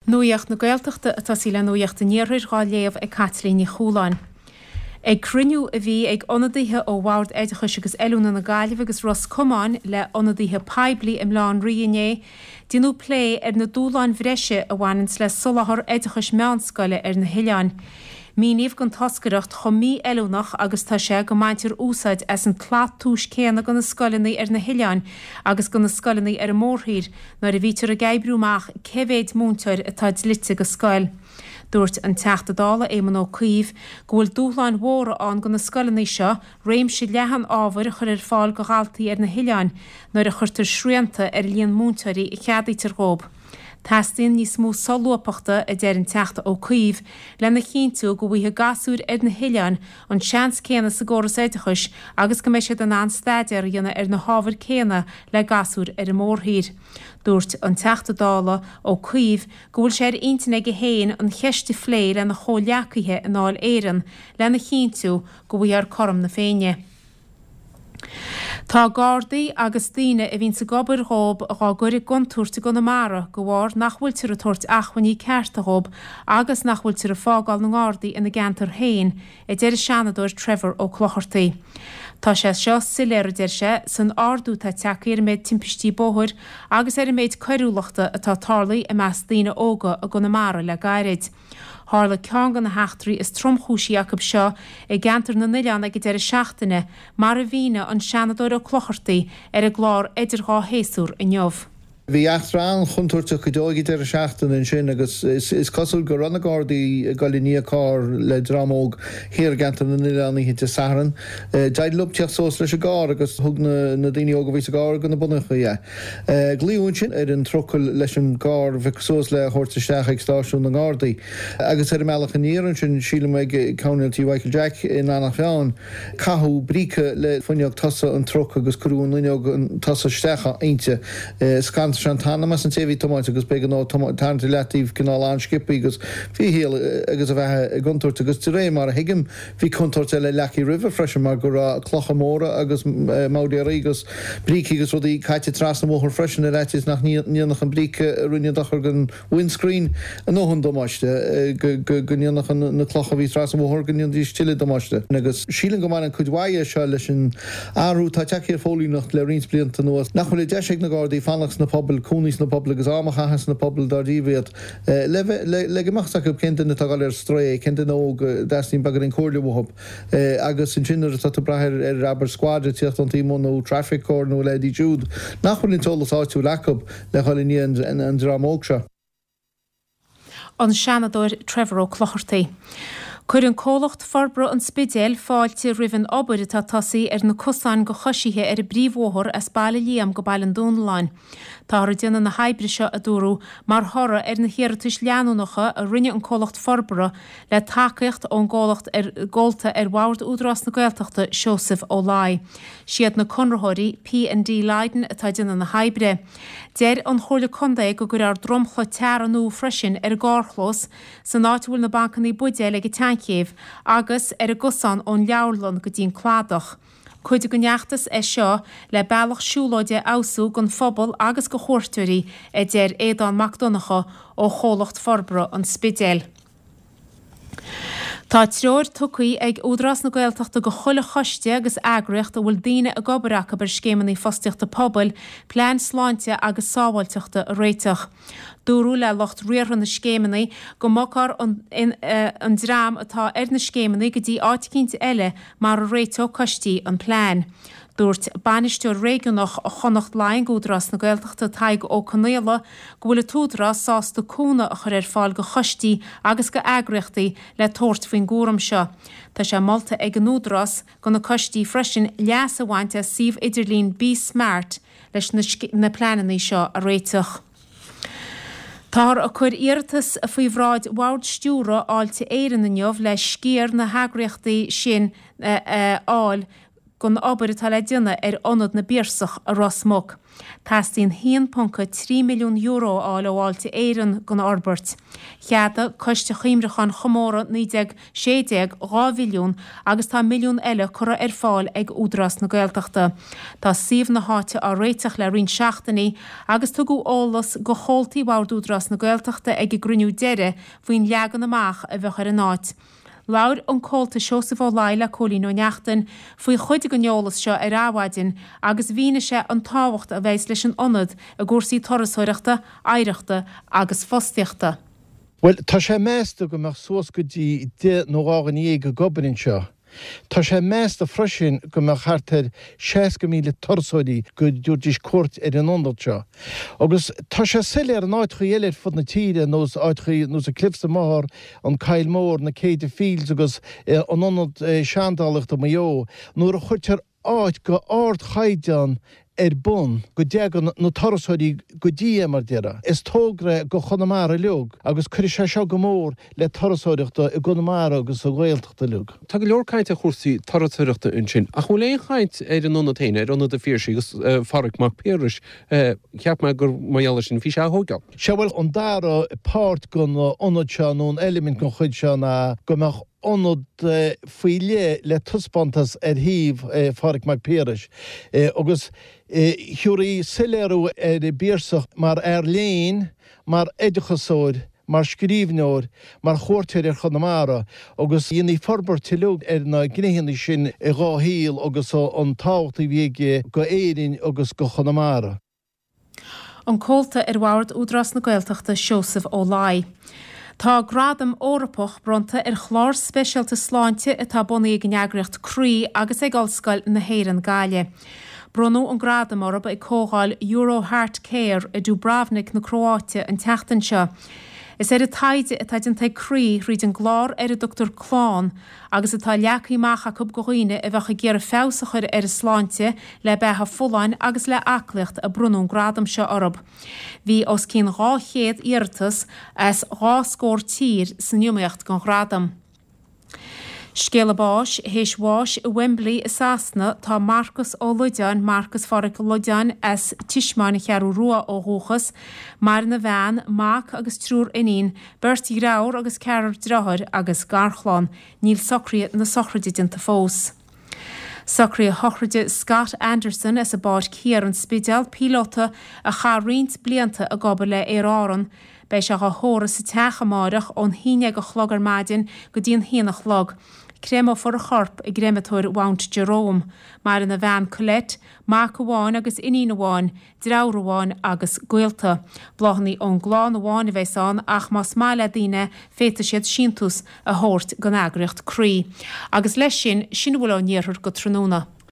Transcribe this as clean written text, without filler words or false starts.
Nuacht na Gaeltachta atá sí le nuacht a níorthir gá léamh ag Catlíní Chúláin. Ag cruniú a bhí ag ionadaithe ó bhhaird éidechas agus eilúna na Gaillimh agus Ros Cumáin le ionadaithe Paibli im lán riané, dinú plé na dúláin bhreise a bhhainins le sulathar éidechas meánscoile na Hileán. Míníomh gon tascaireacht chomí eilúnach agus tá sé go maintir úsáid as an clát túis céanna go na scoilinaí na Hileán agus go na scoilinaí a mórthír nar a bhítear a gaibrúmach cevéid múnteir atá dlite go scoil. Dúirt an teachtadála éman ó Cuíomh go bhfuil dúchláin mhóra an go na scoilinaí seo réim si lehan ábhar a chur fáil go gáaltaí na Hileán nar a chuirtar srianta líon múnteirí I cheadaí tar góib. Tastíonn níos mó solúpachta a deir an teachta ó Cuíomh le na chinntiú go bhíthe gasúr na Hileán an seans céanna sa góras éidechas agus go méisiad an anstaidir dhéanana na hábhar céanna le gasúr mórthír. Dúirt an teachtadála ó Cuíomh go bhfuil sé intainna go héin an cheiste phléir le na chóleacaithe in áil éireann le na chinntiú go bhí ar chorm na féine. Tá Gardaí agus daoine a bhín sa gobar rób a gágurí gontúirta go na mara go bhhar nachhfuil tir a tuairt achhaní cearta rób agus nachhfuil tir a fágáil na Gardaí ina gantar hain I deir seanadúir Trevor ó Clochartaí. Tá sé seo siléir deir sé san ardú tá teacaí méid timpistí bóthir agus méid coirúlachta atá tarlaí I meas daoine óga a go na mara le gairid. Hála ceangan na heachtarí is tromchúsí Jacob seo I gantar na Hileán ag deir seachtaine mar a bhíine an seanadúir ó Clochartaí a glár idirghá héasúr I neamh. Bhí achtrán chuntuirte go dóigi ar a seachtain in sin agus is cosúil go ranna Gardaí galíníá le dramóg hir gantar na Hileánaí hinte saran. Deid lubteach sós leis a gár agus thug na daoine óga bhí a gár go na bunacha. Glíún sin an trocail leis an gár bheith sós le chóirtaisteach ag stáisiún na Gardaí. Agus meach an íann sin síle meid County Michael Jack in annach feáin cathú bríce le fuineocht tasa an troch agus curún líneog an tasa stecha ainte scant Santana mas an TV tomáid agus be an tarnta letíh gná an skipi agus fihéal agus a bheit gunúirt agus ré mar a hiigim hí conúirt le Lecky River freisin mar gur clocha móra agus Máudí agus bríí agus rudí caiite tras na móthir freisin a réitis nach níonnach an bríce rinne dachar gan windscreen an nóhann domáiste gníonnach na clocha bhí tras móthir gníon dí stille domáiste. Agus sílan go mar an chudhaide se leis an áú tá teir fólí nach le rins blianta nuas. Nachfuil deisiigh na Gardaí fannachs na pobl cúnís na pobl agus amachchas na pobl daríhéad. Le goachach go cinnte na tagáil stré, cinnte óg deín bagad in cóirlehab agus in sinnar tá brethir aber squadre tíocht an tímón ó traffic cór nó Lady Jude. Nachfuil in tolas áitiú lecob le choíon an dramóg se. An seanadúir Trevor ó Clochartaí. Cuir an cólacht forbra an spidéal fáilte rihann obair atá tosaí na cosáin go choisithe a bríomhóthir as bailla líam go bail an dúnláin. Tá déanana na haibrise a dúrú mar thora na chéirtis leanúnacha a rinne an cólacht forbra le takeíocht ón gálacht ggóilta bhhaird údrás na Gaeltachta Joseph ó Lai. Siad na conrathirí P&D Leiden atá déanana na haibre. Déir an chóla condaigh go gur ar dromcha tearanú freisin gárchlós san áitiúil na bancaní buidé le Tancéh agus a gosán ón leabharlann go dtíon cládach. Cuide go neachtas seo le bailach siúlóide ausú gon phobal agus go chóirtúirí déir éadán Macdonacha ó chólacht forbra an spidéal. Tá treoir tucaí ag údrás na Gaeltachta go chola choiste agus agraíocht a bhfuil daoine a gobarach bar scémannaí fostiachta pobl, plean sláinte agus sábhailteachta a réiteach. Dúrú le locht riarthan na scémannaí go mocar an drám atá na scémannaí go dtí áiticinnt eile mar a réiteach costí an plean. Dúirt banisteúir réigeannach a chonacht lein gúdras na Gaeltachta taig ó Canéla go bhfuil túdras sásta cúna a chur fáil go chostí agus go agraíochtaí le tóirt faoin gúram seo. Tá sé molta ag an údras go na costí freisin leas a bhainte Sibh Idirlín Be Smart leis na pleanaí seo a réiteach. Tá a chuir iartas a faoi bhráid bhhaird stúra áilte éireann na neamh le scíar na hagraíochtaí sin áil gon obair atá le dine onad na bírsach a Rosmog. Tastín 1.3 milliún euro áil óháilte éireann gon Orbert. Cheada coiste chiimrachan chomóra 90 milliún agus tá milliún eile cura fáil ag údras na Gaeltachta. Tá síomh na háite á réiteach le rin seachtaí agus tugu ólas go chóltaí bhard údras na Gaeltachta ag gruniú deire faoin leagan amach a bheith ar an áit. Laur an cólta Seosaf Ó Laila cólín ó neachtain faoi chuide go neolalas seo ar áhaidin agus bhíne sé an táhacht a bheits leis an onad a gúrsaí torasóireachta, aireachta agus fostiachta. Well, tá sé measta go mar suas go dtí de nóágan go gobanin seo. Tá sé measta freisin go mar chartar 60 míle torasóirí go dúirdís cuat ar an ondal seo. Agus tá sé sile ar an áitchaí eile fud na tíre nós áitchaí nós a clifsta mór an Cail Mór na Céide Fields agus an onad seandálacht am jó. Nuair a chuirtear áit go ard chaideán bun go deagan na torasóirí go dtí mar deara. Is tógra go chonamara leog agus chuir sé seo go mór le torasóireachta i gonamara agus a Gaeltachta leog. Tá go leorcainte chuirsaí torasóireachta in sin. A chuléon chaint ar an onad héine ar onad a fíorsaí agus Farag Mac Piaris ceap me gur maiall sin fí se thógáil. Se bhfuil an dara páirt gon onad seo nó an element go chuid seo na go meach onad faoi le tuspantas híomh Farag Mac Piaris. Agus Hiúraí siléirú bírsach mar léin, mar éidechasóir, mar scríbneoir, mar chóirteir ar chonamara, agus dhéanaí forbar tilúg na gnéhanna sin i gáthíal agus an táchta bhíige go éirín agus go chonamara. An cólta bhard údras na Gaeltachta Seosaf Ó Laila. Tá gradam órapoch bronta chlár speisialta sláinte atá bunaí ag neagracht crí agus ag olscoil na héireann Gaile. Brunú an gradam orb ag cógáil Euro Heart Care i Dúbravnik na Croáte an teachtain seo. Is a taide atá an taid crí ríd an glár a Dr. Clán agus atá leachaí macha cub goghine a bheitcha ggéar fésachair a sláinte le betha fullain agus le aclacht a brunún gradam seo orb. Bhí os cín 200 iartas as 2 scór tír san niumaíocht gan gradam. Scélabáis, héisháis i Wembley is Asna tá Marcus Ó Luideán, Marcus Farag Luideán as tiismáin chearú rua ó Rúchas, mar na bhean, Mac agus trúr inín, Bertie Raur agus Cearar Drothir agus Garchláin, níl socrí na sochraide dinta fós. Socrí hochraide Scott Anderson as a báid cíar an spidal pílóta a charrint blianta a gobal le áran, Bei se go hóra sa techa máireach ón híine go chlogar maidin go dtíon híanach log. Crémo for a chorp i grématóir Mount Jerome, mar in na bhean Colette, Mac Amháin agus Inín Amháin, Draur Amháin agus Gaelta. Blochannaí ón Glán Amháin a bheitán ach más máile daoine féta siad síntus a hórt gan agracht crí. Agus leis sin bhfuil ó níorthar go tróna.